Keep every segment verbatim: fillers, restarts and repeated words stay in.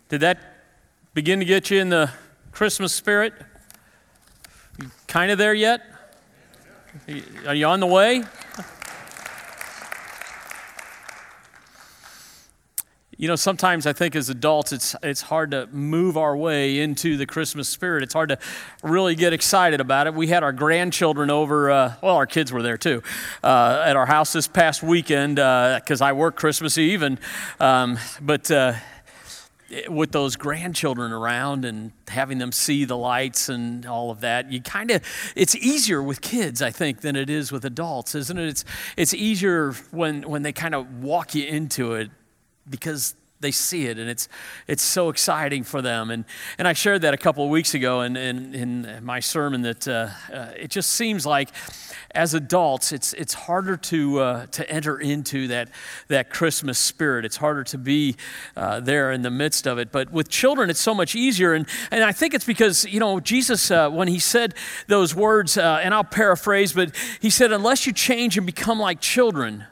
Did that begin to get you in the Christmas spirit? You kind of there yet? Are you on the way? You know, sometimes I think as adults, it's it's hard to move our way into the Christmas spirit. It's hard to really get excited about it. We had our grandchildren over, uh, well, our kids were there too, uh, at our house this past weekend because uh, I work Christmas Eve. And um, but uh, with those grandchildren around and having them see the lights and all of that, you kind of, it's easier with kids, I think, than it is with adults, isn't it? It's it's easier when when they kind of walk you into it, because they see it, and it's it's so exciting for them. And and I shared that a couple of weeks ago in, in, in my sermon that uh, uh, it just seems like as adults, it's it's harder to uh, to enter into that that Christmas spirit. It's harder to be uh, there in the midst of it. But with children, it's so much easier. And and I think it's because, you know, Jesus, uh, when he said those words, uh, and I'll paraphrase, but he said, unless you change and become like children,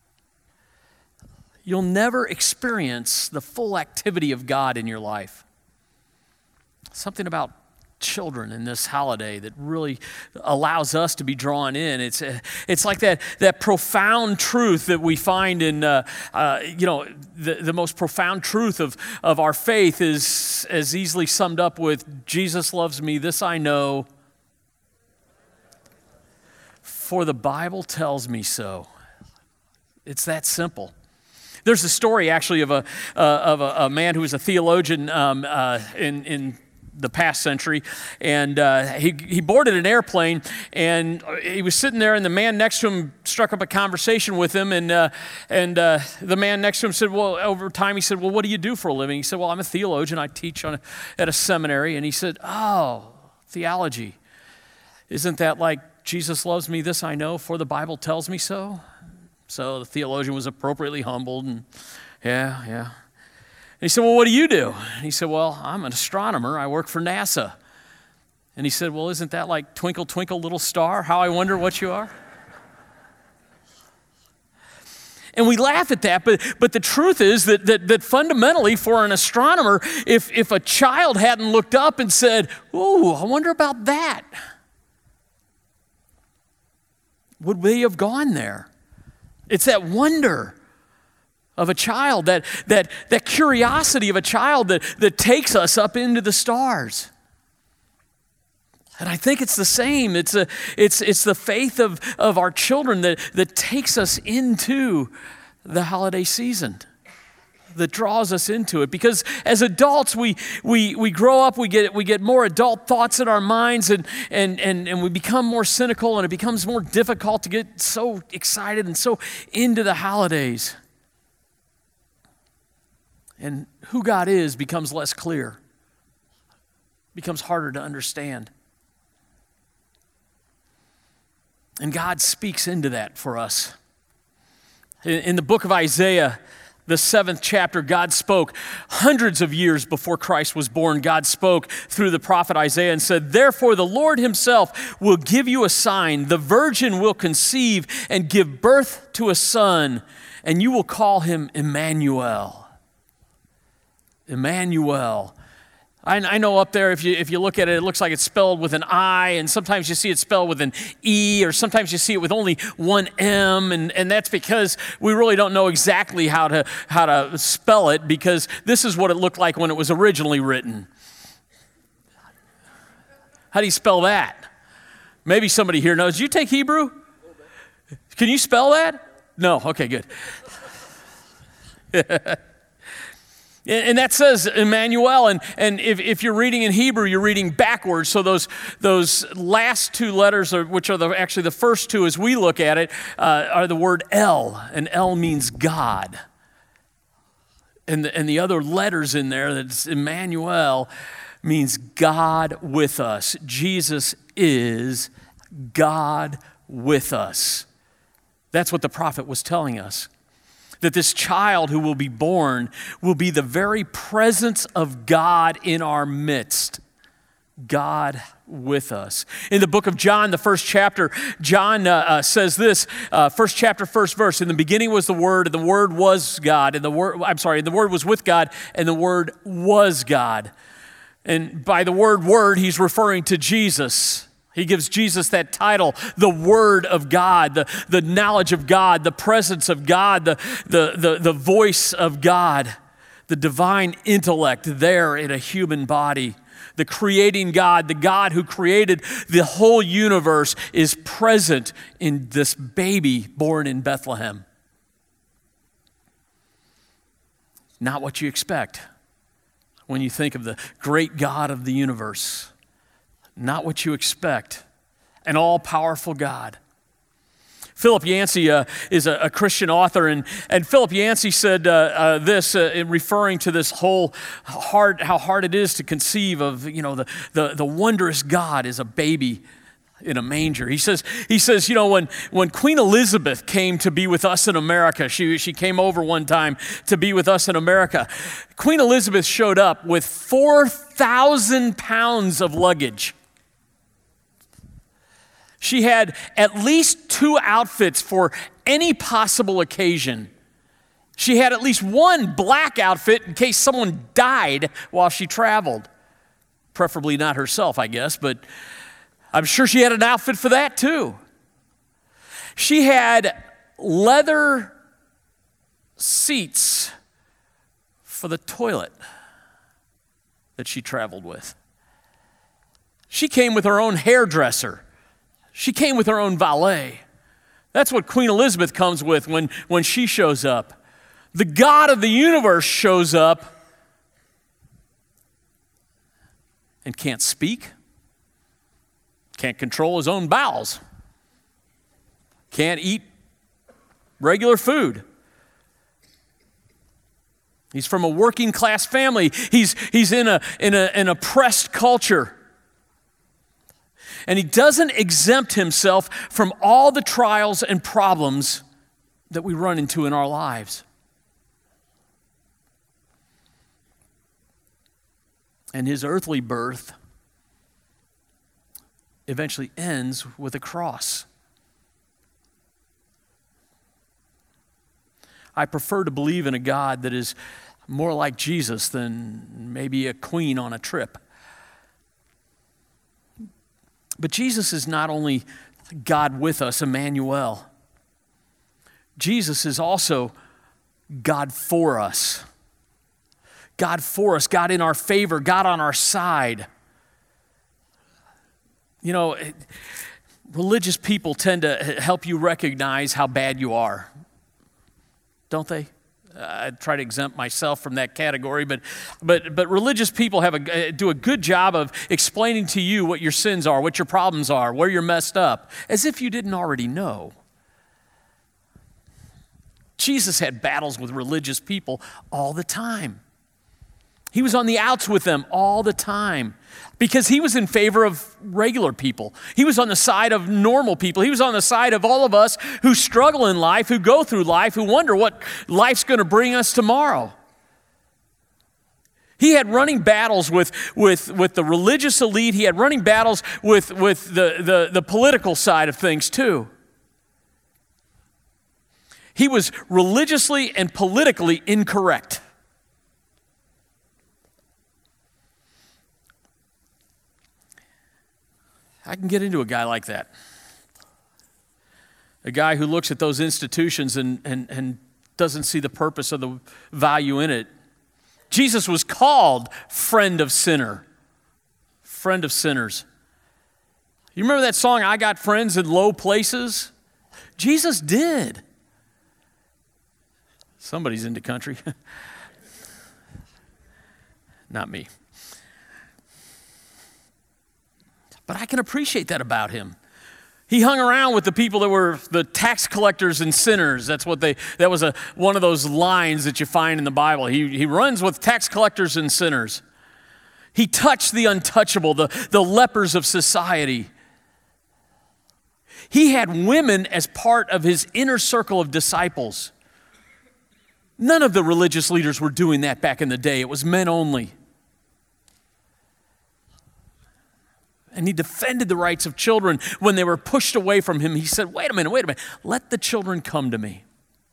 you'll never experience the full activity of God in your life. Something about children in this holiday that really allows us to be drawn in. It's uh, it's like that that profound truth that we find in, uh, uh, you know, the, the most profound truth of, of our faith is as easily summed up with, Jesus loves me, this I know, for the Bible tells me so. It's that simple. There's a story actually of a uh, of a, a man who was a theologian um, uh, in in the past century, and uh, he he boarded an airplane, and he was sitting there, and the man next to him struck up a conversation with him, and uh, and uh, the man next to him said, well, over time he said, well, what do you do for a living? He said, well, I'm a theologian. I teach on a, at a seminary. And he said, oh, theology. Isn't that like Jesus loves me, this I know, for the Bible tells me so? So the theologian was appropriately humbled, and yeah, yeah. And he said, well, what do you do? And he said, well, I'm an astronomer. I work for NASA. And he said, well, isn't that like twinkle, twinkle, little star? How I wonder what you are? And we laugh at that, but but the truth is that that, that fundamentally for an astronomer, if, if a child hadn't looked up and said, ooh, I wonder about that, would they have gone there? It's that wonder of a child, that that that curiosity of a child that, that takes us up into the stars. And I think it's the same. It's a it's it's the faith of, of our children that, that takes us into the holiday season, that draws us into it. Because as adults, we we we grow up, we get we get more adult thoughts in our minds, and and and and we become more cynical, and it becomes more difficult to get so excited and so into the holidays. And who God is becomes less clear, becomes harder to understand. And God speaks into that for us. In, in the book of Isaiah, the seventh chapter, God spoke hundreds of years before Christ was born. God spoke through the prophet Isaiah and said, therefore the Lord himself will give you a sign. The virgin will conceive and give birth to a son, and you will call him Emmanuel. Emmanuel. I, I know up there, if you if you look at it, it looks like it's spelled with an I, and sometimes you see it spelled with an E, or sometimes you see it with only one M, and, and that's because we really don't know exactly how to how to spell it, because this is what it looked like when it was originally written. How do you spell that? Maybe somebody here knows. Do you take Hebrew? Can you spell that? No? Okay, good. And that says Emmanuel, and, and if, if you're reading in Hebrew, you're reading backwards. So those those last two letters, are, which are the, actually the first two as we look at it, uh, are the word El, and El means God. And the, and the other letters in there, that's Emmanuel, means God with us. Jesus is God with us. That's what the prophet was telling us. That this child who will be born will be the very presence of God in our midst. God with us. In the book of John, the first chapter, John uh, uh, says this, uh, first chapter, first verse, in the beginning was the Word, and the Word was God, and the Word, I'm sorry, the Word was with God, and the Word was God. And by the word word, he's referring to Jesus. He gives Jesus that title, the Word of God, the, the knowledge of God, the presence of God, the, the, the, the voice of God, the divine intellect there in a human body. The creating God, the God who created the whole universe, is present in this baby born in Bethlehem. Not what you expect when you think of the great God of the universe. Not what you expect. An all-powerful God. Philip Yancey uh, is a, a Christian author, and, and Philip Yancey said uh, uh, this uh, in referring to this whole hard, how hard it is to conceive of, you know, the, the, the wondrous God as a baby in a manger. He says, he says, you know, when, when Queen Elizabeth came to be with us in America, she, she came over one time to be with us in America. Queen Elizabeth showed up with four thousand pounds of luggage. She had at least two outfits for any possible occasion. She had at least one black outfit in case someone died while she traveled. Preferably not herself, I guess, but I'm sure she had an outfit for that too. She had leather seats for the toilet that she traveled with. She came with her own hairdresser. She came with her own valet. That's what Queen Elizabeth comes with when, when she shows up. The God of the universe shows up and can't speak, can't control his own bowels, can't eat regular food. He's from a working class family. He's, he's in, a, in a, an oppressed culture. And he doesn't exempt himself from all the trials and problems that we run into in our lives. And his earthly birth eventually ends with a cross. I prefer to believe in a God that is more like Jesus than maybe a queen on a trip. But Jesus is not only God with us, Emmanuel. Jesus is also God for us. God for us, God in our favor, God on our side. You know, religious people tend to help you recognize how bad you are, don't they? I try to exempt myself from that category, but but but religious people have a, do a good job of explaining to you what your sins are, what your problems are, where you're messed up, as if you didn't already know. Jesus had battles with religious people all the time. He was on the outs with them all the time because he was in favor of regular people. He was on the side of normal people. He was on the side of all of us who struggle in life, who go through life, who wonder what life's going to bring us tomorrow. He had running battles with, with, with the religious elite. He had running battles with, with the, the, the political side of things too. He was religiously and politically incorrect. I can get into a guy like that. A guy who looks at those institutions and, and, and doesn't see the purpose of the value in it. Jesus was called friend of sinner. Friend of sinners. You remember that song, I Got Friends in Low Places? Jesus did. Somebody's into country. Not me. But I can appreciate that about him. He hung around with the people that were the tax collectors and sinners. That's what they, that was a, one of those lines that you find in the Bible. He, he runs with tax collectors and sinners. He touched the untouchable, the, the lepers of society. He had women as part of his inner circle of disciples. None of the religious leaders were doing that back in the day. It was men only. And he defended the rights of children when they were pushed away from him. He said, wait a minute, wait a minute. Let the children come to me.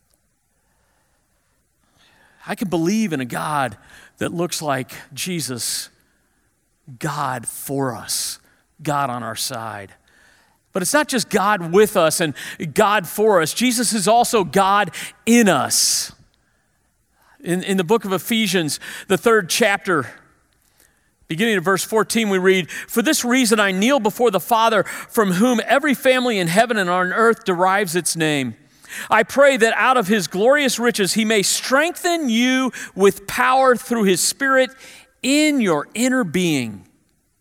I can believe in a God that looks like Jesus, God for us, God on our side. But it's not just God with us and God for us. Jesus is also God in us. In, in the book of Ephesians, the third chapter, beginning of verse fourteen, we read, "For this reason I kneel before the Father, from whom every family in heaven and on earth derives its name. I pray that out of his glorious riches he may strengthen you with power through his Spirit in your inner being,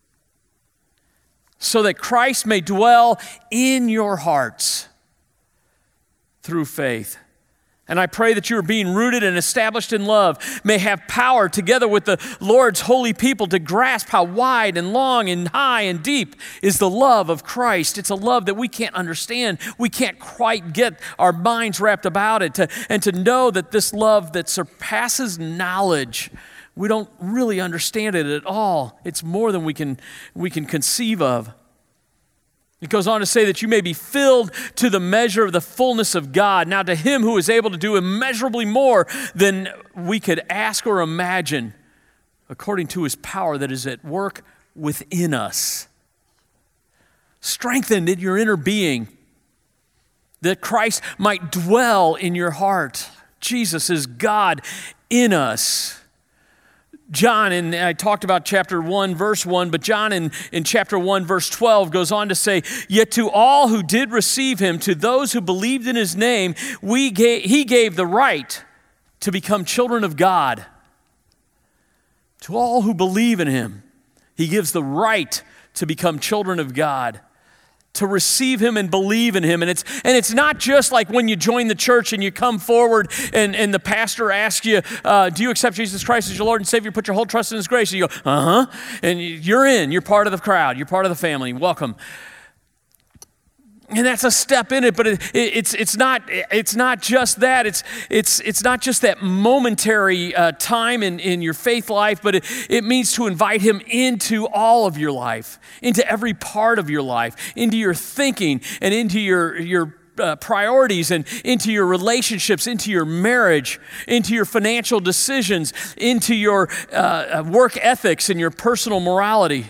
so that Christ may dwell in your hearts through faith. And I pray that you are being rooted and established in love, may have power together with the Lord's holy people to grasp how wide and long and high and deep is the love of Christ. It's a love that we can't understand. We can't quite get our minds wrapped about it. To, and to know that this love that surpasses knowledge, we don't really understand it at all. It's more than we can, we can conceive of. It goes on to say that you may be filled to the measure of the fullness of God. Now to him who is able to do immeasurably more than we could ask or imagine, according to his power that is at work within us. Strengthened in your inner being, that Christ might dwell in your heart. Jesus is God in us. John, and I talked about chapter one, verse one, but John in, in chapter one, verse twelve goes on to say, "Yet to all who did receive him, to those who believed in his name, we gave, he gave the right to become children of God." To all who believe in him, he gives the right to become children of God, to receive him and believe in him. And it's and it's not just like when you join the church and you come forward and, and the pastor asks you, uh, do you accept Jesus Christ as your Lord and Savior? Put your whole trust in his grace. And you go, uh-huh. And you're in. You're part of the crowd. You're part of the family. Welcome. And that's a step in it, but it, it, it's it's not it's not just that. It's it's it's not just that momentary uh, time in, in your faith life, but it, it means to invite him into all of your life, into every part of your life, into your thinking and into your your uh, priorities and into your relationships, into your marriage, into your financial decisions, into your uh, work ethics and your personal morality.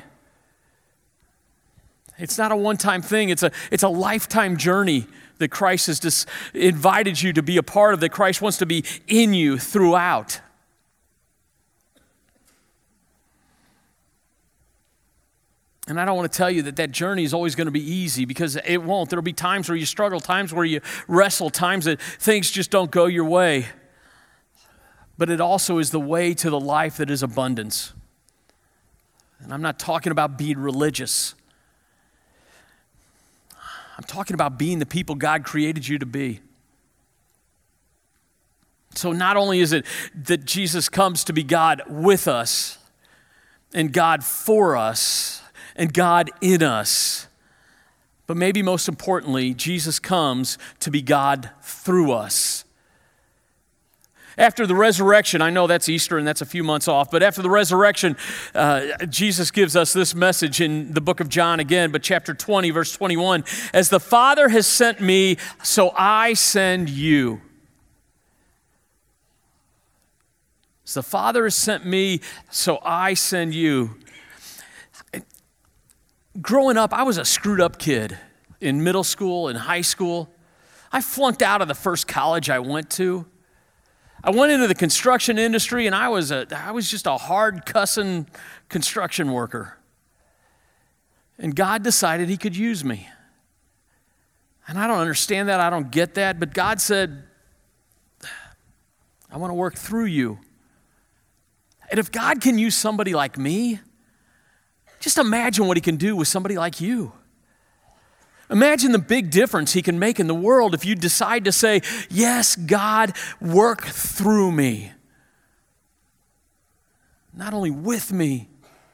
It's not a one-time thing. It's a, it's a lifetime journey that Christ has just invited you to be a part of, that Christ wants to be in you throughout. And I don't want to tell you that that journey is always going to be easy, because it won't. There'll be times where you struggle, times where you wrestle, times that things just don't go your way. But it also is the way to the life that is abundance. And I'm not talking about being religious. I'm talking about being the people God created you to be. So not only is it that Jesus comes to be God with us, and God for us, and God in us, but maybe most importantly, Jesus comes to be God through us. After the resurrection, I know that's Easter and that's a few months off, but after the resurrection, uh, Jesus gives us this message in the book of John again, but chapter twenty, verse twenty-one, "As the Father has sent me, so I send you." As the Father has sent me, so I send you. Growing up, I was a screwed up kid in middle school and high school. I flunked out of the first college I went to. I went into the construction industry, and I was a I was just a hard cussing construction worker. And God decided he could use me. And I don't understand that, I don't get that, but God said, I want to work through you. And if God can use somebody like me, just imagine what he can do with somebody like you. Imagine the big difference he can make in the world if you decide to say, yes, God, work through me. Not only with me,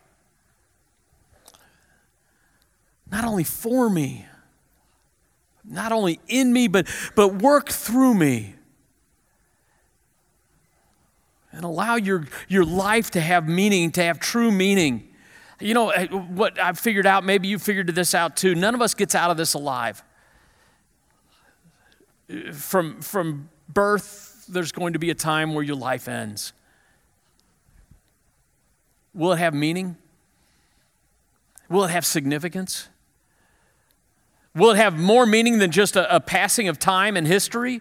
not only for me, not only in me, but, but work through me. And allow your, your life to have meaning, to have true meaning. You know, what I've figured out, maybe you figured this out too, none of us gets out of this alive. From, from birth, there's going to be a time where your life ends. Will it have meaning? Will it have significance? Will it have more meaning than just a, a passing of time and history?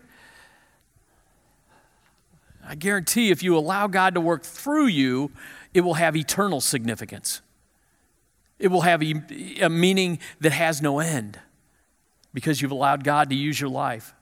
I guarantee if you allow God to work through you, it will have eternal significance. It will have a, a meaning that has no end because you've allowed God to use your life.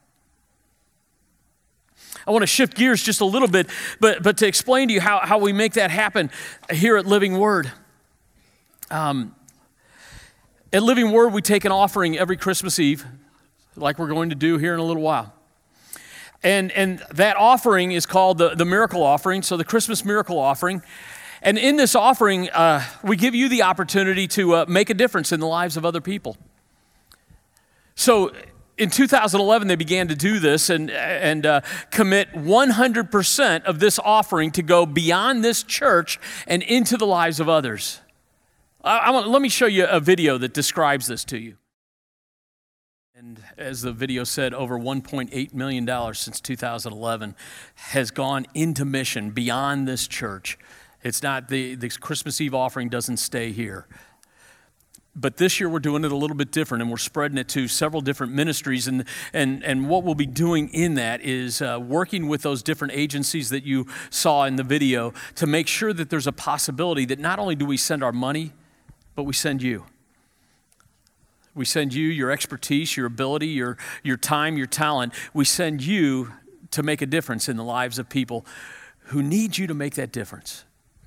I want to shift gears just a little bit, but, but to explain to you how, how we make that happen here at Living Word. Um, at Living Word, we take an offering every Christmas Eve, like we're going to do here in a little while. And, and that offering is called the, the Miracle Offering, so the Christmas Miracle Offering. And in this offering, uh, we give you the opportunity to uh, make a difference in the lives of other people. So in two thousand eleven, they began to do this and, and uh, commit one hundred percent of this offering to go beyond this church and into the lives of others. I, I want, let me show you a video that describes this to you. And as the video said, over one point eight million dollars since two thousand eleven has gone into mission beyond this church. It's not, the, the Christmas Eve offering doesn't stay here. But this year we're doing it a little bit different, and we're spreading it to several different ministries. And and and what we'll be doing in that is uh, working with those different agencies that you saw in the video to make sure that there's a possibility that not only do we send our money, but we send you. We send you your expertise, your ability, your your time, your talent. We send you to make a difference in the lives of people who need you to make that difference.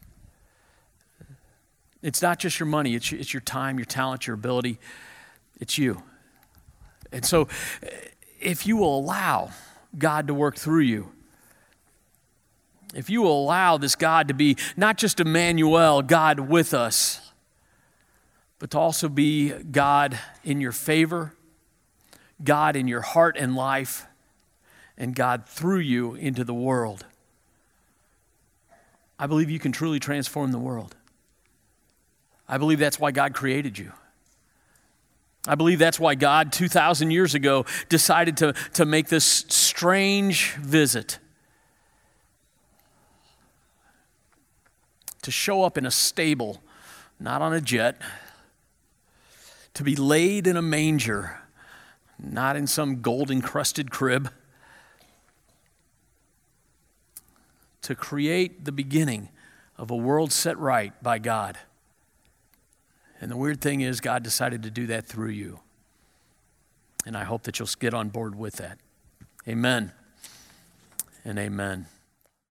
It's not just your money, it's, it's your time, your talent, your ability. It's you. And so if you will allow God to work through you, if you will allow this God to be not just Emmanuel, God with us, but to also be God in your favor, God in your heart and life, and God through you into the world, I believe you can truly transform the world. I believe that's why God created you. I believe that's why God, two thousand years ago, decided to, to make this strange visit. To show up in a stable, not on a jet. To be laid in a manger, not in some gold-encrusted crib. To create the beginning of a world set right by God. And the weird thing is, God decided to do that through you. And I hope that you'll get on board with that. Amen and amen.